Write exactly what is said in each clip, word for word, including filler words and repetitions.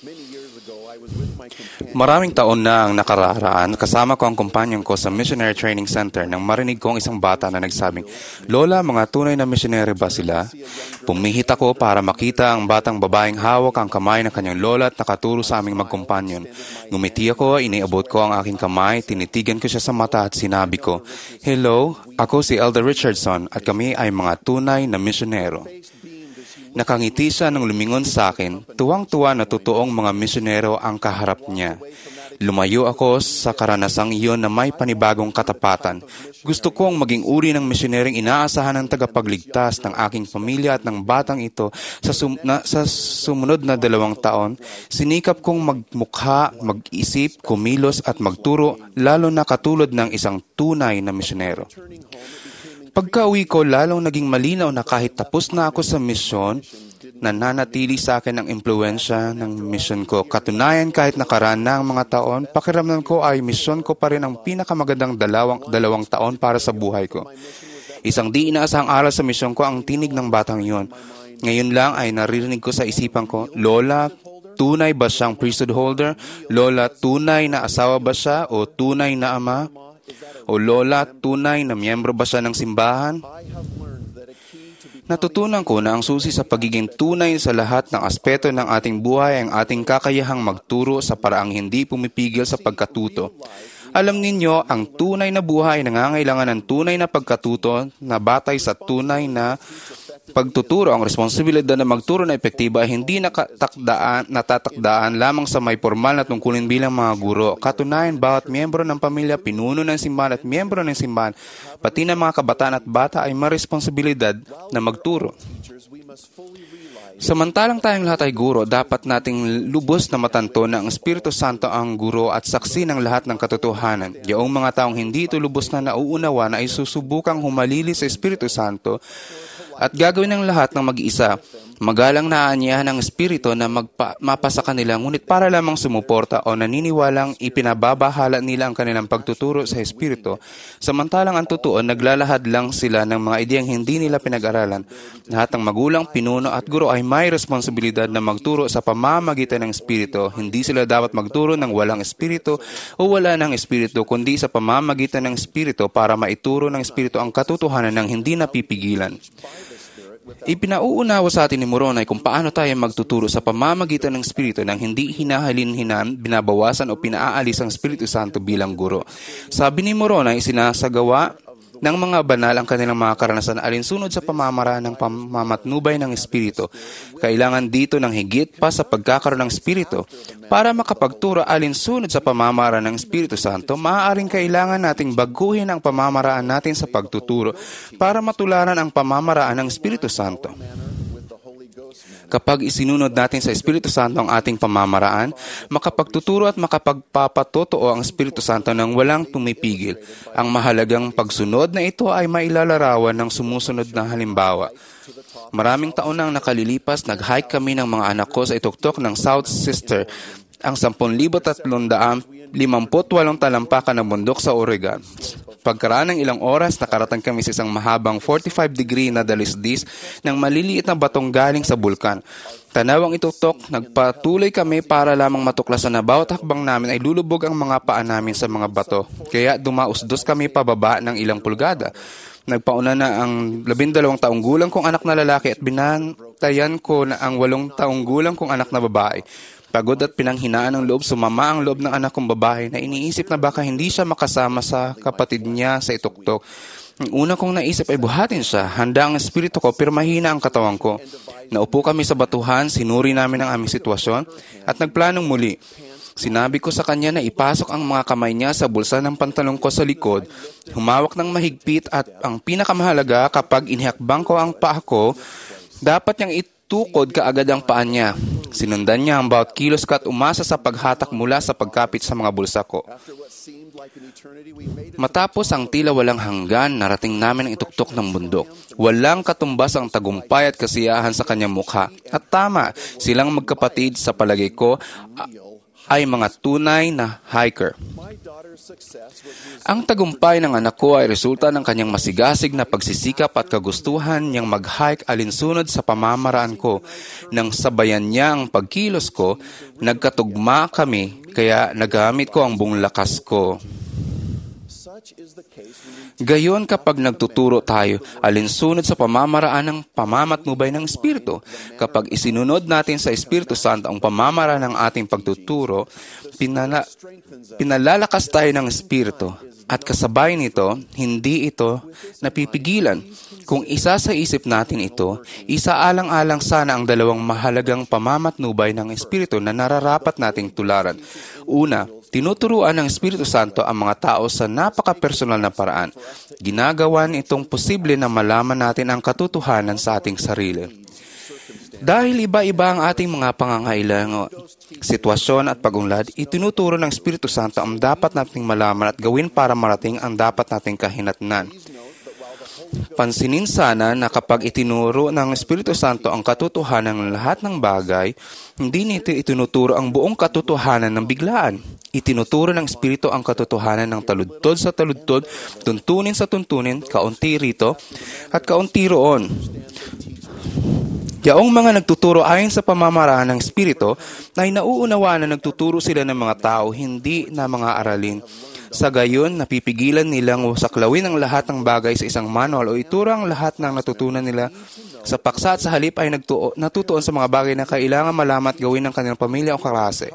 Maraming taon na ang nakararaan, kasama ko ang kumpanyon ko sa Missionary Training Center nang marinig ko ang isang bata na nagsabing, "Lola, mga tunay na missionary ba sila?" Pumihit ako para makita ang batang babaeng hawak ang kamay ng kanyang lola at nakaturo sa aming magkumpanyon. Ngumiti ako, iniabot ko ang aking kamay, tinitigan ko siya sa mata at sinabi ko, "Hello, ako si Elder Richardson at kami ay mga tunay na misyonero." Nakangiti siya nang lumingon sa akin, tuwang-tuwa na totoong mga misyonero ang kaharap niya. Lumayo ako sa karanasang iyon na may panibagong katapatan. Gusto kong maging uri ng misyonerong inaasahan ng tagapagligtas ng aking pamilya at ng batang ito sa, sum- na, sa sumunod na dalawang taon. Sinikap kong magmukha, mag-isip, kumilos at magturo, lalo na katulad ng isang tunay na misyonero. Pagka-uwi ko, lalong naging malinaw na kahit tapos na ako sa misyon, nananatili sa akin ang impluensya ng misyon ko. Katunayan, kahit nakaraan na ang mga taon, pakiramdam ko ay misyon ko pa rin ang pinakamagandang dalawang, dalawang taon para sa buhay ko. Isang di inaasahang aral sa misyon ko ang tinig ng batang iyon. Ngayon lang ay naririnig ko sa isipan ko, "Lola, tunay ba siyang priesthood holder? Lola, tunay na asawa ba siya o tunay na ama? O Lola, tunay na miyembro ba siya ng simbahan?" Natutunan ko na ang susi sa pagiging tunay sa lahat ng aspeto ng ating buhay ay ang ating kakayahang magturo sa paraang hindi pumipigil sa pagkatuto. Alam ninyo, ang tunay na buhay ay nangangailangan ng tunay na pagkatuto na batay sa tunay na pagtuturo. Ang responsibilidad na magturo na epektiba ay hindi nakatakdaan, natatakdaan lamang sa may formal na tungkulin bilang mga guro. Katunayan, bawat miyembro ng pamilya, pinuno ng simbahan at miyembro ng simbahan, pati ng mga kabataan at bata ay may responsibilidad na magturo. Samantalang tayong lahat ay guro, dapat nating lubos na matanto na ang Espiritu Santo ang guro at saksi ng lahat ng katotohanan. Yaong mga taong hindi ito lubos na nauunawa na ay susubukang humalili sa Espiritu Santo at gagawin ng lahat ng mag-iisa. Magalang naanyahan ng Espiritu na magpa- mapasa kanila, ngunit para lamang sumuporta o naniniwalang ipinababahala nila ang kanilang pagtuturo sa Espiritu. Samantalang ang totoo, naglalahad lang sila ng mga ideyang hindi nila pinag-aralan. Lahat ng magulang, pinuno at guro ay may responsibilidad na magturo sa pamamagitan ng Espiritu. Hindi sila dapat magturo ng walang Espiritu o wala ng Espiritu, kundi sa pamamagitan ng Espiritu para maituro ng Espiritu ang katotohanan ng hindi napipigilan. Ipinauunawa sa atin ni Moroni kung paano tayo magtuturo sa pamamagitan ng Espiritu nang hindi hinahalin-hinan, binabawasan o pinaalis ang Espiritu Santo bilang guro. Sabi ni Moroni, isinasagawa ng mga banal ang kanilang mga karanasan alinsunod sa pamamaraan ng pamamatnubay ng Espiritu. Kailangan dito ng higit pa sa pagkakaroon ng Espiritu. Para makapagturo alinsunod sa pamamaraan ng Espiritu Santo, maaaring kailangan nating baguhin ang pamamaraan natin sa pagtuturo para matularan ang pamamaraan ng Espiritu Santo. Kapag isinunod natin sa Espiritu Santo ang ating pamamaraan, makapagtuturo at makapagpapatotoo ang Espiritu Santo nang walang pumipigil. Ang mahalagang pagsunod na ito ay mailalarawan ng sumusunod na halimbawa. Maraming taon nang nakalilipas, nag-hike kami ng mga anak ko sa ituktok ng South Sister, ang ten thousand tatlong limampu't walong talampakan ng bundok sa Oregon. Pagkaraan ng ilang oras, nakarating kami sa isang mahabang forty-five degree na dalisdis ng maliliit na batong galing sa bulkan. Tanawang itutok, nagpatuloy kami para lamang matuklasan na bawat hakbang namin ay lulubog ang mga paa namin sa mga bato. Kaya dumausdos kami pababa ng ilang pulgada. Nagpauna na ang labindalawang taong gulang kong anak na lalaki at binantayan ko na ang walong taong gulang kong anak na babae. Pagod at pinanghinaan ng loob, sumama ang loob ng anak kong babae na iniisip na baka hindi siya makasama sa kapatid niya sa ituktok. Ang una kong naisip ay buhatin siya. Handa ang espiritu ko, pero mahina ang katawan ko. Naupo kami sa batuhan, sinuri namin ang aming sitwasyon, at nagplanong muli. Sinabi ko sa kanya na ipasok ang mga kamay niya sa bulsa ng pantalong ko sa likod, humawak ng mahigpit at ang pinakamahalaga, kapag inihakbang ko ang paa ko, dapat niyang itukod kaagad ang paa niya. Sinundan niya ang bawat kilos ko at umasa sa paghatak mula sa pagkapit sa mga bulsa ko. Matapos ang tila walang hanggan, narating namin ang ituktok ng bundok. Walang katumbas ang tagumpay at kasiyahan sa kanyang mukha. At tama, silang magkapatid sa palagay ko ay mga tunay na hiker. Ang tagumpay ng anak ko ay resulta ng kanyang masigasig na pagsisikap at kagustuhan niyang mag-hike alinsunod sa pamamaraan ko. Nang sabayan niya ang pagkilos ko, nagkatugma kami, kaya nagamit ko ang buong lakas ko. Gayon kapag nagtuturo tayo alinsunod sa pamamaraan ng pamamatnubay ng Espiritu, kapag isinunod natin sa Espiritu Santo ang pamamaraan ng ating pagtuturo, pinala, pinalalakas tayo ng Espiritu. At kasabay nito, hindi ito napipigilan. Kung isa sa isip natin ito, isaalang-alang sana ang dalawang mahalagang pamamatnubay ng Espiritu na nararapat nating tularan. Una, tinuturuan ng Espiritu Santo ang mga tao sa napaka-personal na paraan. Ginagawan itong posible na malaman natin ang katotohanan sa ating sarili. Dahil iba-iba ang ating mga pangangailangan, sitwasyon at pag-unlad, itinuturo ng Espiritu Santo ang dapat nating malaman at gawin para marating ang dapat nating kahinatnan. Pansinin sana na kapag itinuro ng Espiritu Santo ang katotohanan ng lahat ng bagay, hindi nito itinuturo ang buong katotohanan ng biglaan. Itinuturo ng Espiritu ang katotohanan ng taludtod sa taludtod, tuntunin sa tuntunin, kaunti rito at kaunti roon. Yaong mga nagtuturo ayon sa pamamaraan ng Espiritu ay nauunawaan na nagtuturo sila ng mga tao, hindi na mga aralin. Sa gayon, napipigilan nilang saklawin ang lahat ng bagay sa isang manual o ituro ang lahat ng natutunan nila sa paksa at sa halip ay nagtuo, natutuon sa mga bagay na kailangan malaman at gawin ng kanilang pamilya o kaklase.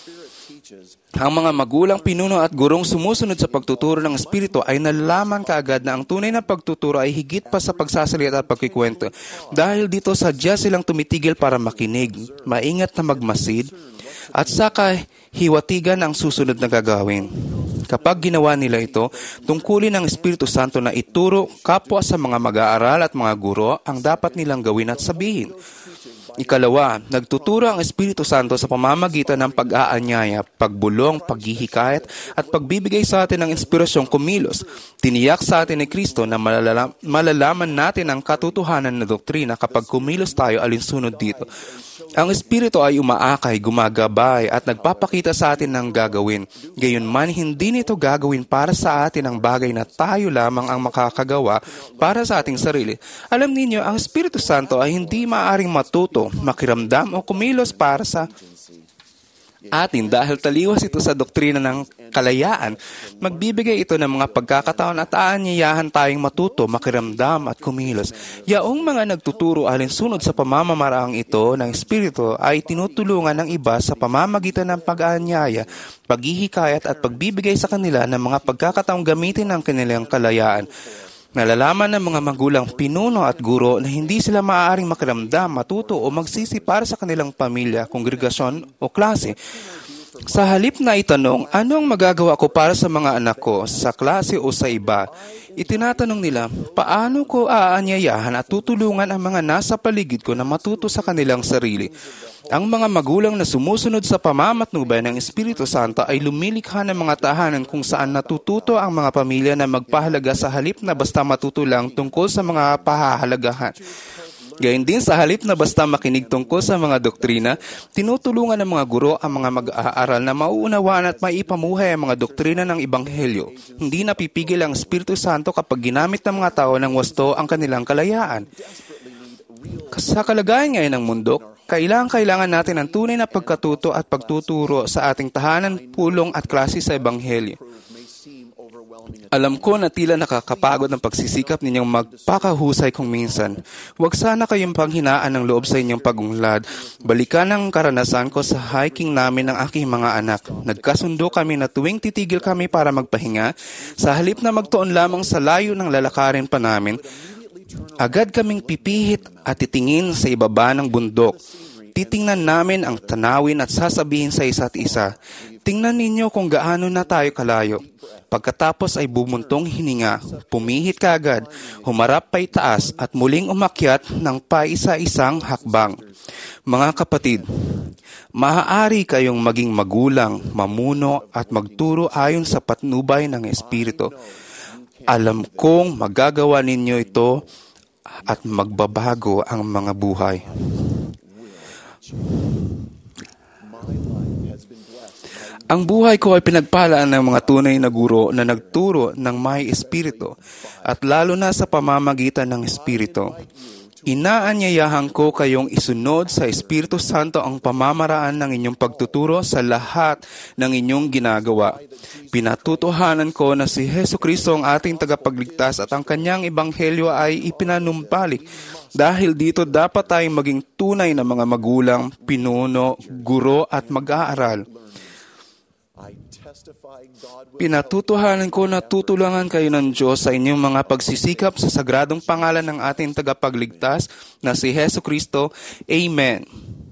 Ang mga magulang, pinuno at gurong sumusunod sa pagtuturo ng Espiritu ay nalalaman kaagad na ang tunay na pagtuturo ay higit pa sa pagsasalita at pagkikwento. Dahil dito sadya silang tumitigil para makinig, maingat na magmasid, at saka hiwatigan ang susunod na gagawin. Kapag ginawa nila ito, tungkulin ng Espiritu Santo na ituro kapwa sa mga mag-aaral at mga guro ang dapat nilang gawin at sabihin. Ikalawa, nagtuturo ang Espiritu Santo sa pamamagitan ng pag-aanyaya, pagbulong, paghihikayat, at pagbibigay sa atin ng inspirasyong kumilos. Tiniyak sa atin ni Kristo na malala- malalaman natin ang katotohanan na doktrina kapag kumilos tayo alinsunod dito. Ang Espiritu ay umaakay, gumagabay, at nagpapakita sa atin ng gagawin. Gayunman, hindi nito gagawin para sa atin ang bagay na tayo lamang ang makakagawa para sa ating sarili. Alam ninyo, ang Espiritu Santo ay hindi maaaring matuto, makiramdam o kumilos para sa atin dahil taliwas ito sa doktrina ng kalayaan. Magbibigay ito ng mga pagkakataon at aanyayahan tayong matuto, makiramdam at kumilos. Yaong mga nagtuturo alinsunod sa pamamamaraang ito ng Espiritu ay tinutulungan ng iba sa pamamagitan ng pag-aanyaya, paghihikayat at pagbibigay sa kanila ng mga pagkakataong gamitin ng kanilang kalayaan. Nalalaman ng mga magulang, pinuno at guro na hindi sila maaaring makiramdam, matuto o magsisi para sa kanilang pamilya, kongregasyon o klase. Sa halip na itanong, ano ang magagawa ko para sa mga anak ko, sa klase o sa iba? Itinatanong nila, paano ko aanyayahan at tutulungan ang mga nasa paligid ko na matuto sa kanilang sarili? Ang mga magulang na sumusunod sa pamamatnubay ng Espiritu Santo ay lumilikha ng mga tahanan kung saan natututo ang mga pamilya na magpahalaga sa halip na basta matuto lang tungkol sa mga pahahalagahan. Gayun din sa halip na basta makinig tungkol sa mga doktrina, tinutulungan ng mga guro ang mga mag-aaral na mauunawaan at maipamuhay ang mga doktrina ng Ebanghelyo. Hindi napipigil ang Espiritu Santo kapag ginamit ng mga tao ng wasto ang kanilang kalayaan. Sa kalagayan ngayon ng mundo, kailangan-kailangan natin ang tunay na pagkatuto at pagtuturo sa ating tahanan, pulong at klase sa Ebanghelyo. Alam ko na tila nakakapagod ang pagsisikap ninyong magpakahusay kung minsan. Huwag sana kayong panghinaan ng loob sa inyong pagunglad. Balikan ang karanasan ko sa hiking namin ng aking mga anak. Nagkasundo kami na tuwing titigil kami para magpahinga, sa halip na magtuon lamang sa layo ng lalakarin pa namin, agad kaming pipihit at titingin sa ibaba ng bundok. Titingnan namin ang tanawin at sasabihin sa isa't isa, tingnan ninyo kung gaano na tayo kalayo. Pagkatapos ay bumuntong hininga, pumihit kaagad, humarap pa'y taas at muling umakyat ng paisa-isang hakbang. Mga kapatid, maaari kayong maging magulang, mamuno at magturo ayon sa patnubay ng Espiritu. Alam kong magagawa ninyo ito at magbabago ang mga buhay. Ang buhay ko ay pinagpalaan ng mga tunay na guro na nagturo ng may espiritu at lalo na sa pamamagitan ng espiritu. Inaanyayahan ko kayong isunod sa Espiritu Santo ang pamamaraan ng inyong pagtuturo sa lahat ng inyong ginagawa. Pinatutuhanan ko na si Jesucristo ang ating tagapagligtas at ang kanyang ebanghelyo ay ipinanumbalik. Dahil dito dapat tayong maging tunay na mga magulang, pinuno, guro at mag-aaral. Pinatutuhanan ko na tutulungan kayo ng Diyos sa inyong mga pagsisikap sa sagradong pangalan ng ating tagapagligtas na si Jesucristo. Amen.